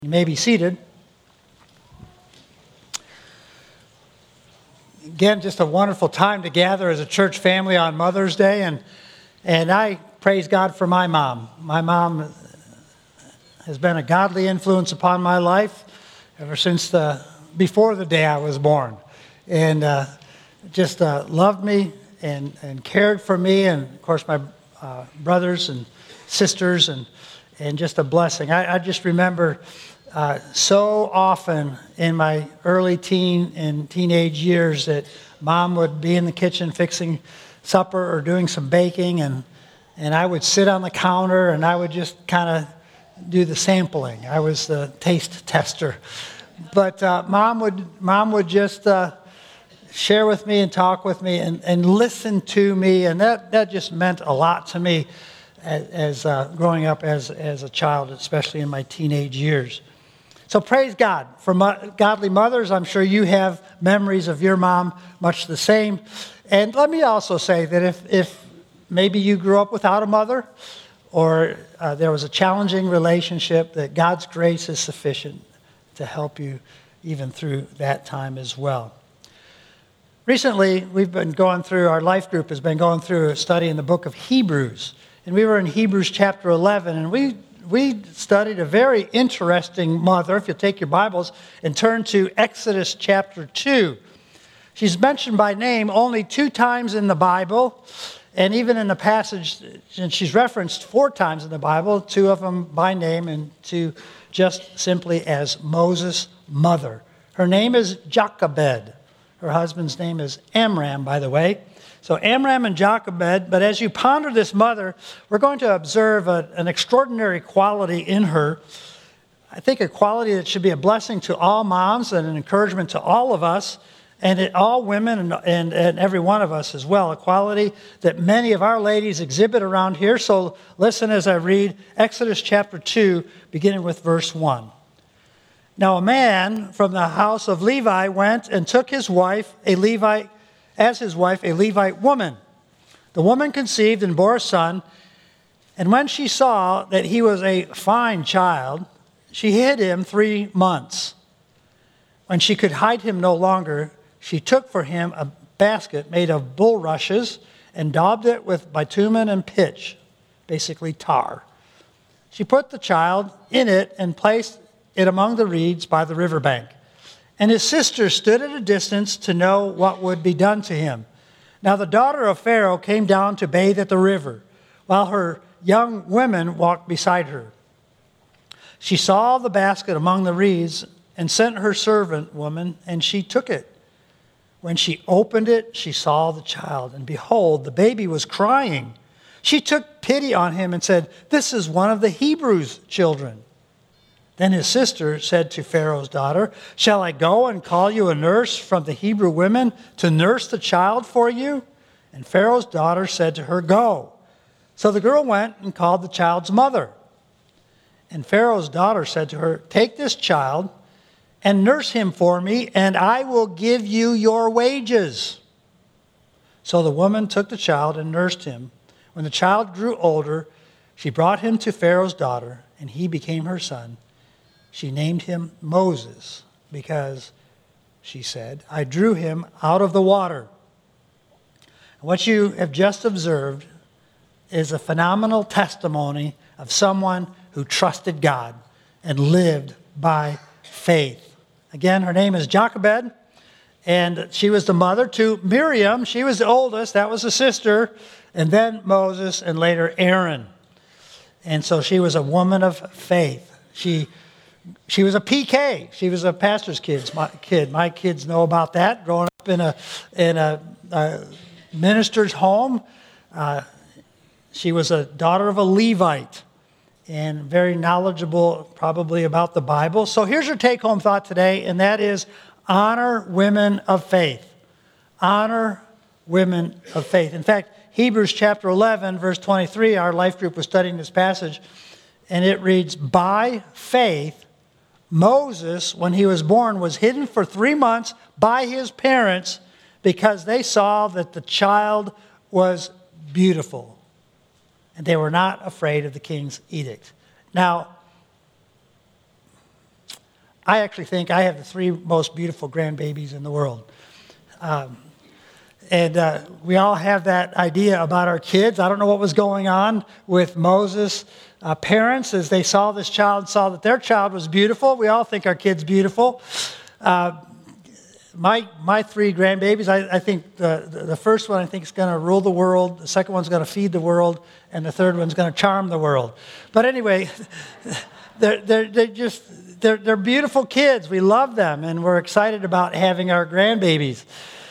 You may be seated. Again, just a wonderful time to gather as a church family on Mother's Day, and I praise God for my mom. My mom has been a godly influence upon my life ever since before the day I was born, and just loved me and cared for me, and of course my brothers and sisters, and just a blessing. I just remember so often in my early teen and teenage years that Mom would be in the kitchen fixing supper or doing some baking, and I would sit on the counter and I would just kind of do the sampling. I was the taste tester. But Mom would just share with me and talk with me and listen to me, and that just meant a lot to me as growing up as a child, especially in my teenage years. So praise God for godly mothers. I'm sure you have memories of your mom much the same. And let me also say that if maybe you grew up without a mother, or there was a challenging relationship, that God's grace is sufficient to help you even through that time as well. Recently, our life group has been going through a study in the book of Hebrews. And we were in Hebrews chapter 11, and we studied a very interesting mother. If you'll take your Bibles and turn to Exodus chapter 2. She's mentioned by name only 2 times in the Bible, and even in the passage, and she's referenced 4 times in the Bible, 2 of them by name and 2 just simply as Moses' mother. Her name is Jochebed. Her husband's name is Amram, by the way. So Amram and Jochebed, but as you ponder this mother, we're going to observe an extraordinary quality in her. I think a quality that should be a blessing to all moms and an encouragement to all of us, and all women and every one of us as well. A quality that many of our ladies exhibit around here. So listen as I read Exodus chapter 2, beginning with verse 1. Now a man from the house of Levi went and took his wife, a Levite woman. The woman conceived and bore a son, and when she saw that he was a fine child, she hid him 3 months. When she could hide him no longer, she took for him a basket made of bulrushes and daubed it with bitumen and pitch, basically tar. She put the child in it and placed it among the reeds by the riverbank. And his sister stood at a distance to know what would be done to him. Now the daughter of Pharaoh came down to bathe at the river, while her young women walked beside her. She saw the basket among the reeds and sent her servant woman, and she took it. When she opened it, she saw the child, and behold, the baby was crying. She took pity on him and said, "This is one of the Hebrews' children." Then his sister said to Pharaoh's daughter, "Shall I go and call you a nurse from the Hebrew women to nurse the child for you?" And Pharaoh's daughter said to her, "Go." So the girl went and called the child's mother. And Pharaoh's daughter said to her, "Take this child and nurse him for me, and I will give you your wages." So the woman took the child and nursed him. When the child grew older, she brought him to Pharaoh's daughter, and he became her son. She named him Moses because, she said, "I drew him out of the water." What you have just observed is a phenomenal testimony of someone who trusted God and lived by faith. Again, her name is Jochebed, and she was the mother to Miriam. She was the oldest, that was the sister, and then Moses, and later Aaron. And so she was a woman of faith. She was a PK. She was a pastor's kid. My kids know about that. Growing up in a minister's home, she was a daughter of a Levite and very knowledgeable probably about the Bible. So here's your take-home thought today, and that is honor women of faith. Honor women of faith. In fact, Hebrews chapter 11, verse 23, our life group was studying this passage, and it reads, "By faith, Moses, when he was born, was hidden for 3 months by his parents because they saw that the child was beautiful, and they were not afraid of the king's edict." Now, I actually think I have the three most beautiful grandbabies in the world. And we all have that idea about our kids. I don't know what was going on with Moses' parents as they saw this child and saw that their child was beautiful. We all think our kid's beautiful. My three grandbabies, I think the first one I think is going to rule the world. The second one's going to feed the world. And the third one's going to charm the world. But anyway, they're beautiful kids. We love them, and we're excited about having our grandbabies.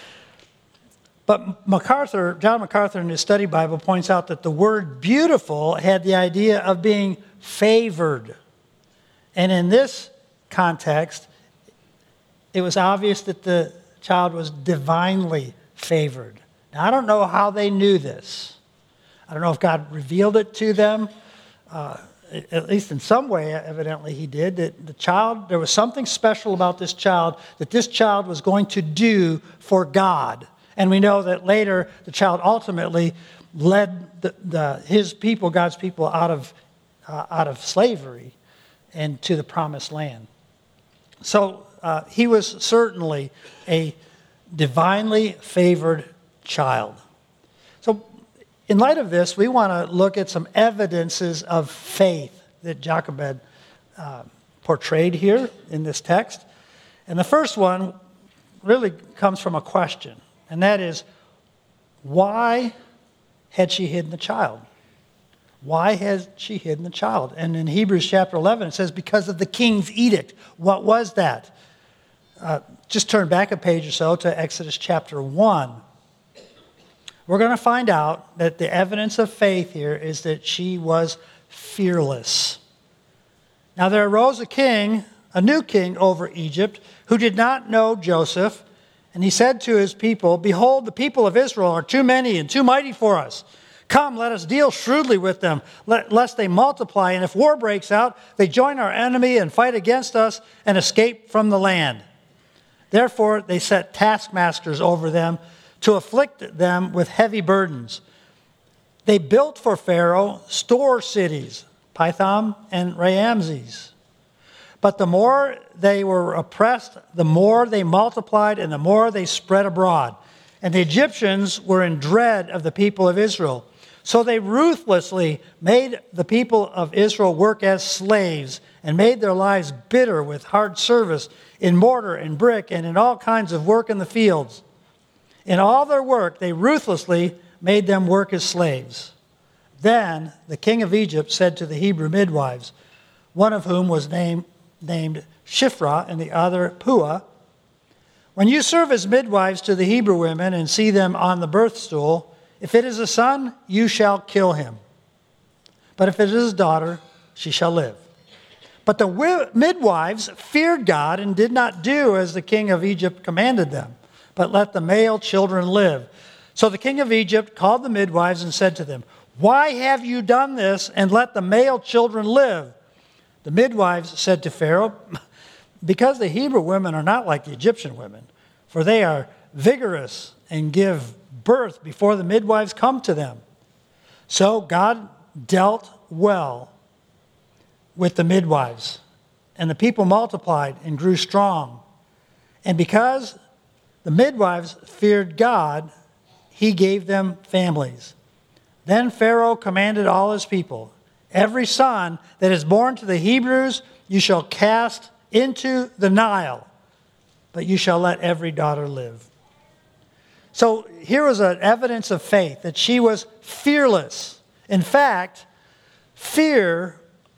But John MacArthur in his study Bible points out that the word beautiful had the idea of being favored. And in this context, it was obvious that the child was divinely favored. Now, I don't know how they knew this. I don't know if God revealed it to them. At least in some way, evidently he did. That the child, there was something special about this child that this child was going to do for God. And we know that later the child ultimately led his people, God's people, out of slavery and to the promised land. So he was certainly a divinely favored child. So in light of this, we want to look at some evidences of faith that Jochebed portrayed here in this text. And the first one really comes from a question. And that is, why had she hidden the child? Why has she hidden the child? And in Hebrews chapter 11, it says, because of the king's edict. What was that? Just turn back a page or so to Exodus chapter 1. We're going to find out that the evidence of faith here is that she was fearless. Now there arose a new king over Egypt, who did not know Joseph. And he said to his people, behold, the people of Israel are too many and too mighty for us. Come, let us deal shrewdly with them, lest they multiply. And if war breaks out, they join our enemy and fight against us and escape from the land. Therefore, they set taskmasters over them to afflict them with heavy burdens. They built for Pharaoh store cities, Pithom and Ramses. But the more they were oppressed, the more they multiplied and the more they spread abroad. And the Egyptians were in dread of the people of Israel. So they ruthlessly made the people of Israel work as slaves and made their lives bitter with hard service in mortar and brick and in all kinds of work in the fields. In all their work, they ruthlessly made them work as slaves. Then the king of Egypt said to the Hebrew midwives, one of whom was named Shiphrah and the other Puah, when you serve as midwives to the Hebrew women and see them on the birth stool, if it is a son, you shall kill him. But if it is a daughter, she shall live. But the midwives feared God and did not do as the king of Egypt commanded them, but let the male children live. So the king of Egypt called the midwives and said to them, why have you done this and let the male children live? The midwives said to Pharaoh, because the Hebrew women are not like the Egyptian women, for they are vigorous and give birth before the midwives come to them. So God dealt well with the midwives, and the people multiplied and grew strong. And because the midwives feared God, he gave them families. Then Pharaoh commanded all his people, every son that is born to the Hebrews you shall cast into the Nile, but you shall let every daughter live. So here was an evidence of faith, that she was fearless. In fact, faith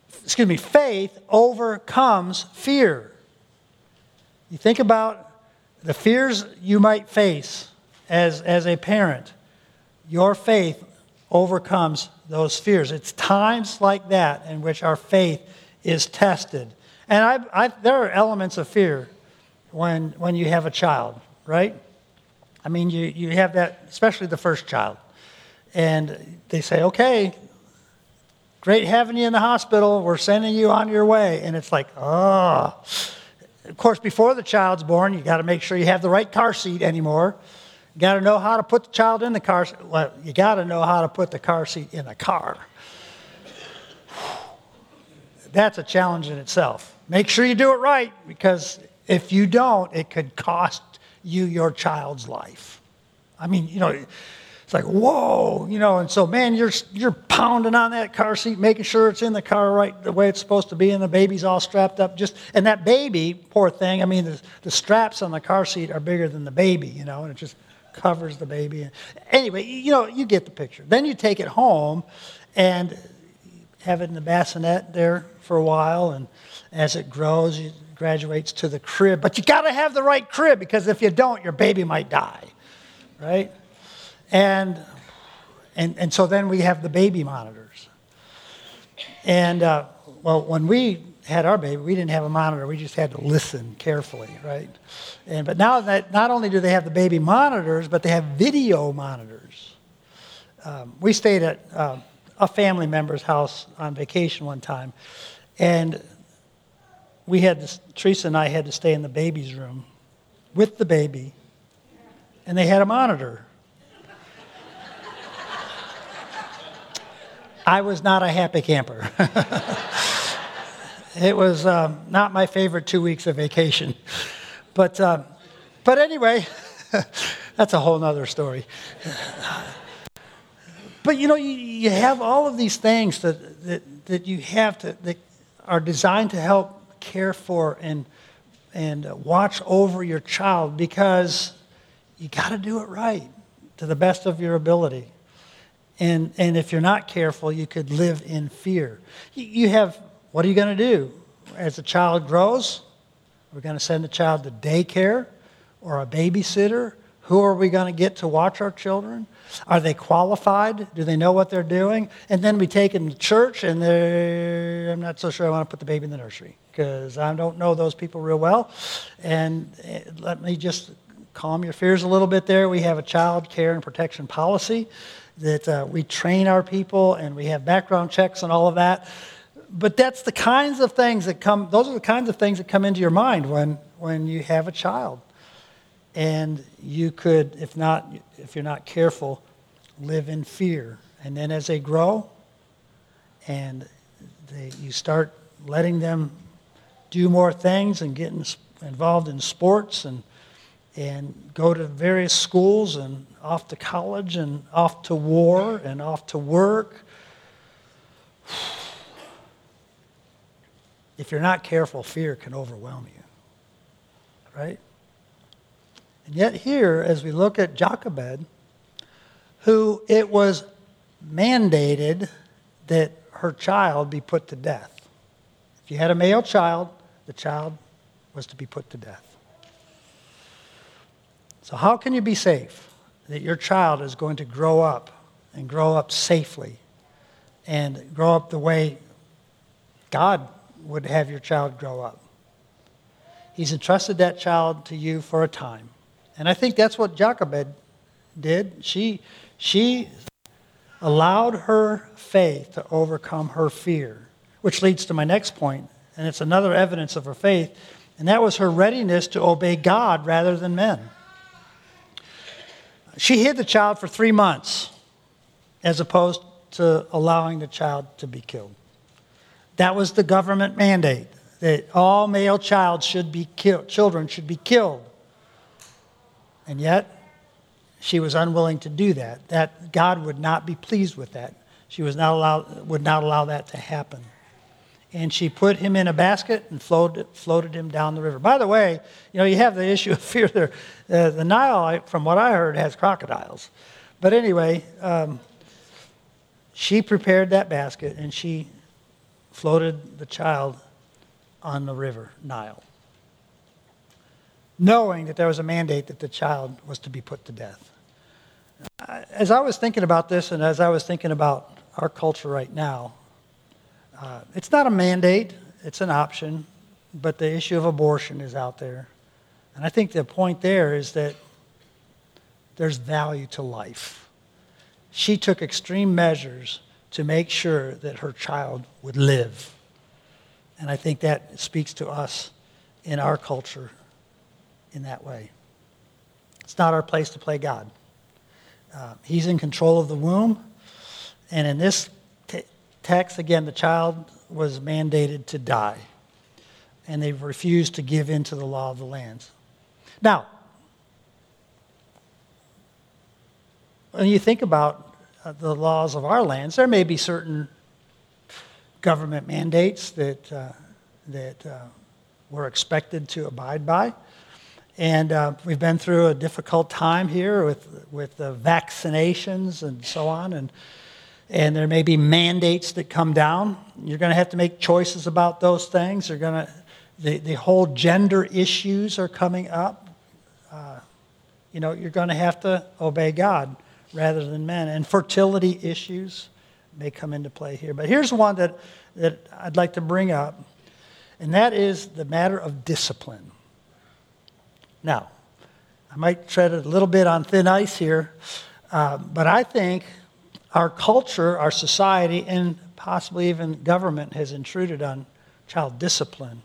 overcomes fear. You think about the fears you might face as a parent. Your faith overcomes those fears. It's times like that in which our faith is tested. And there are elements of fear when you have a child, right? I mean, you have that, especially the first child. And they say, okay, great having you in the hospital. We're sending you on your way. And it's like, oh. Of course, before the child's born, you got to make sure you have the right car seat anymore. You got to know how to put the child in the car. Well, you got to know how to put the car seat in a car. That's a challenge in itself. make sure you do it right, because if you don't, it could cost you your child's life. I mean, it's like, whoa, and so, man, you're pounding on that car seat, making sure it's in the car right the way it's supposed to be, and the baby's all strapped up. And that baby, poor thing, I mean, the straps on the car seat are bigger than the baby, and it just covers the baby. Anyway, you get the picture. Then you take it home and have it in the bassinet there for a while, and as it grows, it graduates to the crib. But you got to have the right crib, because if you don't, your baby might die, right? And so then we have the baby monitors. And, when we had our baby, we didn't have a monitor. We just had to listen carefully, right? But now that not only do they have the baby monitors, but they have video monitors. We stayed at a family member's house on vacation one time, and Teresa and I had to stay in the baby's room with the baby, and they had a monitor. I was not a happy camper. It was not my favorite 2 weeks of vacation. But anyway, that's a whole nother story. But you have all of these things that you have that are designed to help care for and watch over your child, because you got to do it right to the best of your ability. And if you're not careful, you could live in fear. What are you going to do? As the child grows, we're going to send the child to daycare or a babysitter. Who are we going to get to watch our children? Are they qualified? Do they know what they're doing? And then we take them to church, and I'm not so sure I want to put the baby in the nursery, because I don't know those people real well. And let me just calm your fears a little bit there. We have a child care and protection policy that we train our people, and we have background checks and all of that. But that's the kinds of things those are the kinds of things that come into your mind when you have a child. And you could, if you're not careful, live in fear. And then as they grow and you start letting them do more things and get involved in sports and go to various schools and off to college and off to war and off to work, if you're not careful, fear can overwhelm you, right? And yet here, as we look at Jochebed, who it was mandated that her child be put to death. If you had a male child, the child was to be put to death. So how can you be safe that your child is going to grow up and grow up safely and grow up the way God would have your child grow up? He's entrusted that child to you for a time. And I think that's what Jochebed did. She allowed her faith to overcome her fear, which leads to my next point, and it's another evidence of her faith, and that was her readiness to obey God rather than men. She hid the child for 3 months as opposed to allowing the child to be killed. That was the government mandate, that all male children should be killed. And yet, she was unwilling to do that. That God would not be pleased with that. She would not allow that to happen. And she put him in a basket and floated him down the river. By the way, you have the issue of fear there. The Nile, from what I heard, has crocodiles. But anyway, she prepared that basket and she floated the child on the river Nile, knowing that there was a mandate that the child was to be put to death. As I was thinking about this, and as I was thinking about our culture right now, it's not a mandate, it's an option, but the issue of abortion is out there. And I think the point there is that there's value to life. She took extreme measures to make sure that her child would live. And I think that speaks to us in our culture in that way. It's not our place to play God. He's in control of the womb. And in this text, again, the child was mandated to die. and they've refused to give in to the law of the lands. Now, when you think about the laws of our lands, there may be certain government mandates that we're expected to abide by. And we've been through a difficult time here with the vaccinations and so on. And there may be mandates that come down. You're going to have to make choices about those things. The whole gender issues are coming up. You're going to have to obey God rather than men. And fertility issues may come into play here. But here's one that I'd like to bring up, and that is the matter of discipline. Now, I might tread a little bit on thin ice here, but I think our culture, our society, and possibly even government has intruded on child discipline.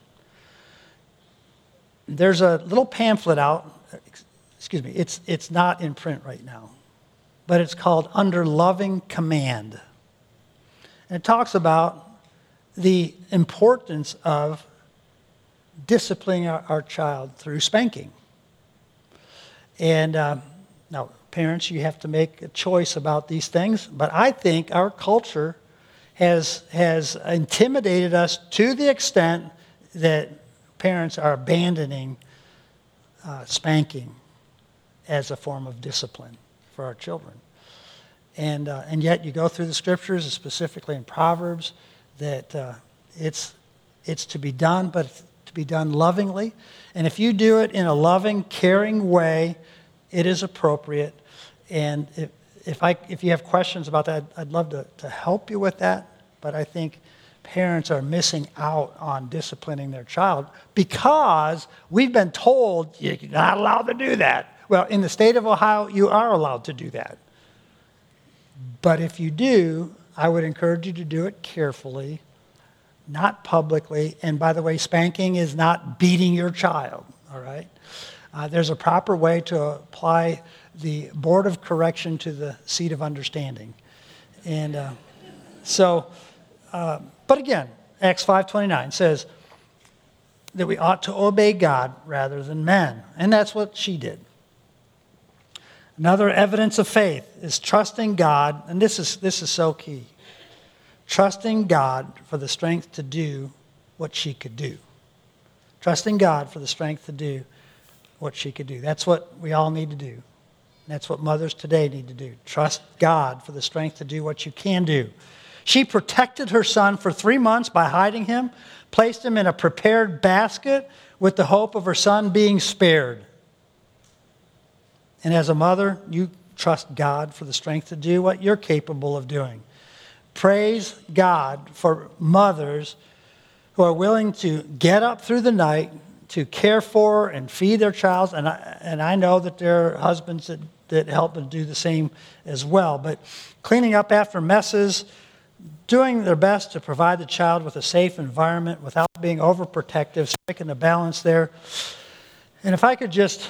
There's a little pamphlet out, it's not in print right now, but it's called Under Loving Command. And it talks about the importance of disciplining our child through spanking. And now, parents, you have to make a choice about these things, but I think our culture has intimidated us to the extent that parents are abandoning spanking as a form of discipline for our children. And yet you go through the scriptures, specifically in Proverbs, that it's to be done, but to be done lovingly. And if you do it in a loving, caring way, it is appropriate. And if you have questions about that, I'd love to help you with that. But I think parents are missing out on disciplining their child because we've been told you're not allowed to do that. Well, in the state of Ohio, you are allowed to do that. But if you do, I would encourage you to do it carefully, not publicly. And by the way, spanking is not beating your child, all right? There's a proper way to apply the board of correction to the seat of understanding. And but again, Acts 5:29 says that we ought to obey God rather than men. And that's what she did. Another evidence of faith is trusting God, and this is so key. Trusting God for the strength to do what she could do. Trusting God for the strength to do what she could do. That's what we all need to do. That's what mothers today need to do. Trust God for the strength to do what you can do. She protected her son for 3 months by hiding him, placed him in a prepared basket with the hope of her son being spared. And as a mother, you trust God for the strength to do what you're capable of doing. Praise God for mothers who are willing to get up through the night to care for and feed their child. And I know that there are husbands that help and do the same as well. But cleaning up after messes, doing their best to provide the child with a safe environment without being overprotective, striking a balance there. And if I could just,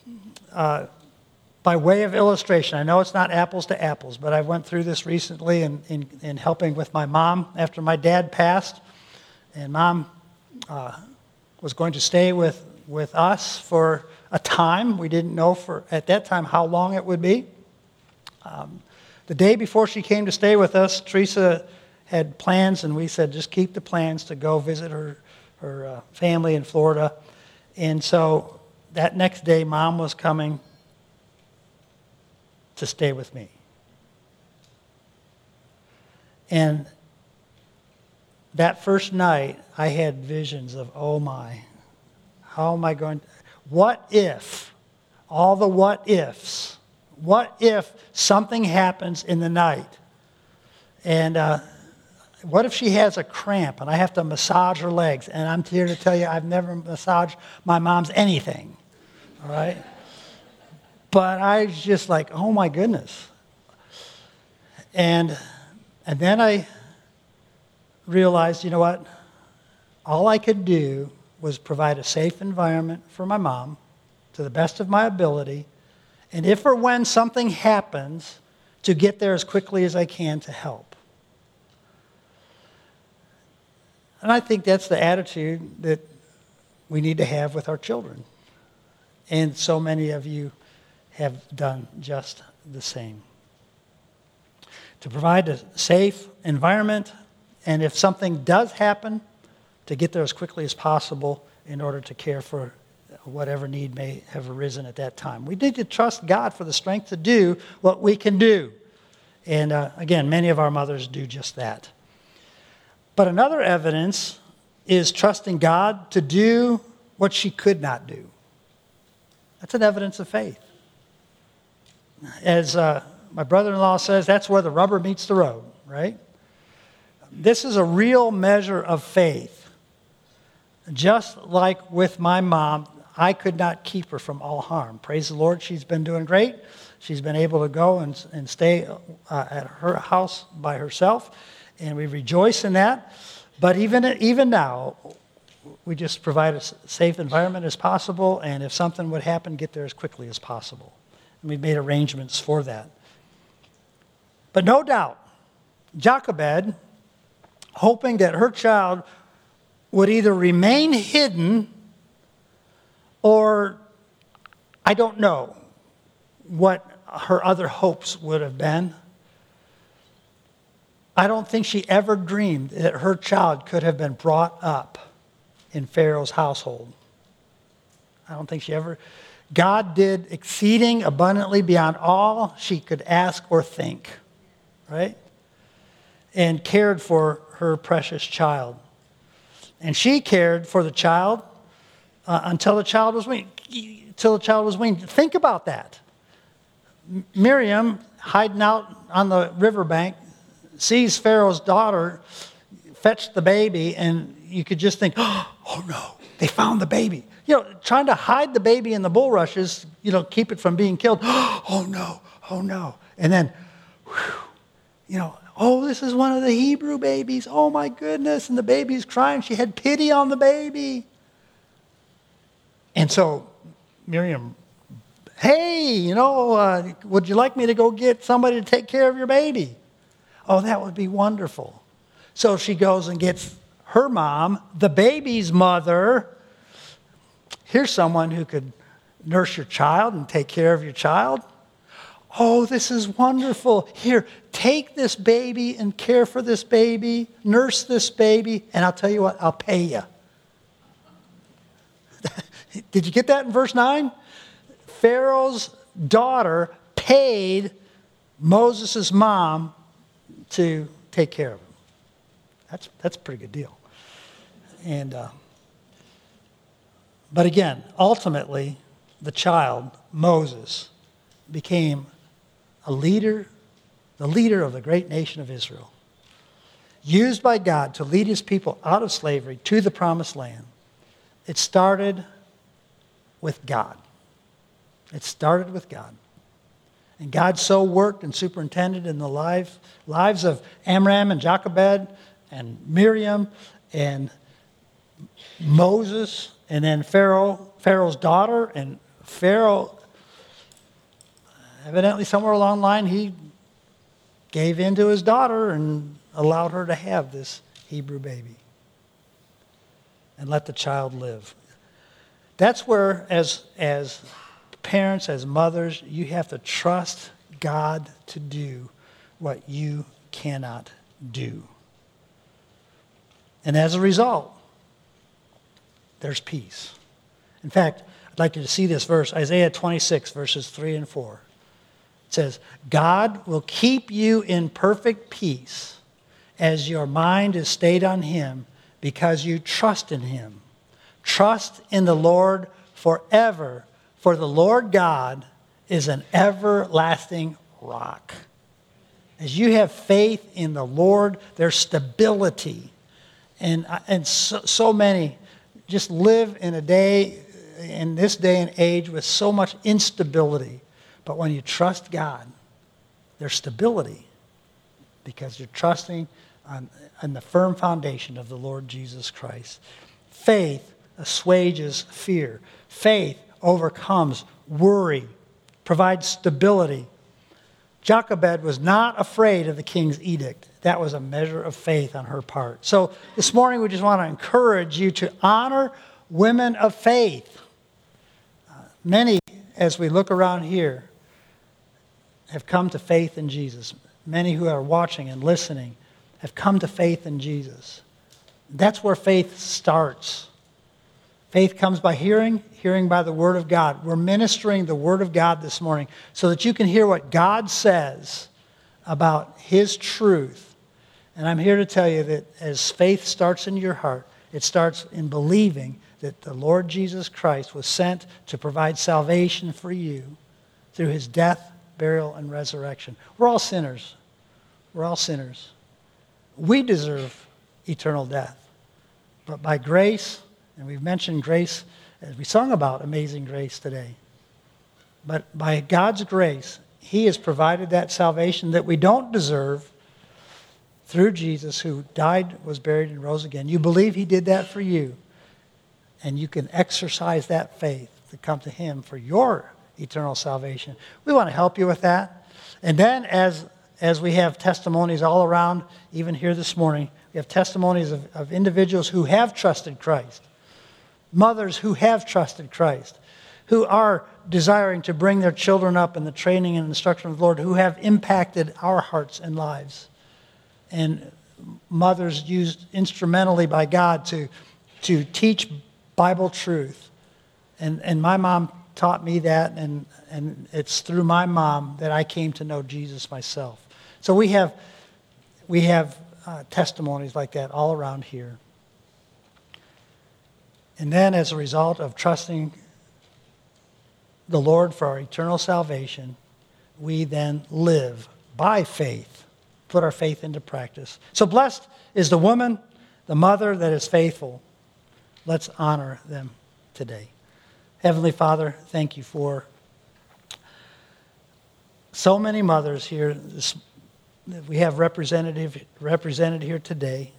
by way of illustration, I know it's not apples to apples, but I went through this recently in helping with my mom after my dad passed. And Mom was going to stay with us for a time. We didn't know at that time how long it would be. The day before she came to stay with us, Teresa had plans, and we said, just keep the plans to go visit her family in Florida. And so that next day, Mom was coming to stay with me. And that first night, I had visions of, oh my, how am I going to, what if, all the what ifs, what if something happens in the night? And what if she has a cramp and I have to massage her legs? And I'm here to tell you, I've never massaged my mom's anything, all right? But I was just like, oh my goodness. And then I realized, you know what? All I could do was provide a safe environment for my mom to the best of my ability. And if or when something happens, to get there as quickly as I can to help. And I think that's the attitude that we need to have with our children. And so many of you have done just the same. To provide a safe environment, and if something does happen, to get there as quickly as possible in order to care for whatever need may have arisen at that time. We need to trust God for the strength to do what we can do. And again, many of our mothers do just that. But another evidence is trusting God to do what she could not do. That's an evidence of faith. As my brother-in-law says, that's where the rubber meets the road, right? This is a real measure of faith. Just like with my mom, I could not keep her from all harm. Praise the Lord, she's been doing great. She's been able to go and stay at her house by herself, and we rejoice in that. But even now, we just provide a safe environment as possible, and if something would happen, get there as quickly as possible. And we've made arrangements for that. But no doubt, Jochebed, hoping that her child would either remain hidden or, I don't know what her other hopes would have been. I don't think she ever dreamed that her child could have been brought up in Pharaoh's household. I don't think she ever. God did exceeding abundantly beyond all she could ask or think, right? And cared for her precious child. And she cared for the child until the child was weaned. Think about that. Miriam, hiding out on the riverbank, sees Pharaoh's daughter fetch the baby, and you could just think, oh no, they found the baby. Trying to hide the baby in the bulrushes, keep it from being killed. Oh no. And then, this is one of the Hebrew babies. Oh my goodness. And the baby's crying. She had pity on the baby. And so Miriam, hey, would you like me to go get somebody to take care of your baby? Oh, that would be wonderful. So she goes and gets her mom, the baby's mother. Here's someone who could nurse your child and take care of your child. Oh, this is wonderful. Here, take this baby and care for this baby, nurse this baby, and I'll tell you what, I'll pay you. Did you get that in verse 9? Pharaoh's daughter paid Moses' mom to take care of him. That's a pretty good deal. And but again, ultimately, the child, Moses, became the leader of the great nation of Israel, used by God to lead his people out of slavery to the promised land. It started with God. It started with God. And God so worked and superintended in the lives of Amram and Jochebed and Miriam and Moses and then Pharaoh's daughter. And Pharaoh, evidently somewhere along the line, he gave in to his daughter and allowed her to have this Hebrew baby and let the child live. That's where, as parents, as mothers, you have to trust God to do what you cannot do. And as a result, there's peace. In fact, I'd like you to see this verse, Isaiah 26, verses 3 and 4. It says, God will keep you in perfect peace as your mind is stayed on him because you trust in him. Trust in the Lord forever, for the Lord God is an everlasting rock. As you have faith in the Lord, there's stability. And so many just live in this day and age with so much instability. But when you trust God, there's stability because you're trusting on the firm foundation of the Lord Jesus Christ. Faith assuages fear. Faith overcomes worry, provides stability. Jochebed was not afraid of the king's edict. That was a measure of faith on her part. So this morning we just want to encourage you to honor women of faith. Many, as we look around here, have come to faith in Jesus. Many who are watching and listening have come to faith in Jesus. That's where faith starts. Faith comes by hearing, hearing by the Word of God. We're ministering the Word of God this morning so that you can hear what God says about His truth. And I'm here to tell you that as faith starts in your heart, it starts in believing that the Lord Jesus Christ was sent to provide salvation for you through His death, burial, and resurrection. We're all sinners. We're all sinners. We deserve eternal death. But by grace, and we've mentioned grace, as we sung about Amazing Grace today, but by God's grace, He has provided that salvation that we don't deserve through Jesus, who died, was buried, and rose again. You believe He did that for you, and you can exercise that faith to come to Him for your eternal salvation. We want to help you with that. And then as we have testimonies all around, even here this morning, we have testimonies of individuals who have trusted Christ, mothers who have trusted Christ, who are desiring to bring their children up in the training and instruction of the Lord, who have impacted our hearts and lives. And mothers used instrumentally by God to teach Bible truth. And my mom taught me that, and it's through my mom that I came to know Jesus myself. So we have testimonies like that all around here. And then as a result of trusting the Lord for our eternal salvation, we then live by faith, put our faith into practice. So blessed is the woman, the mother that is faithful. Let's honor them today. Heavenly Father, thank you for so many mothers here that we have represented here today.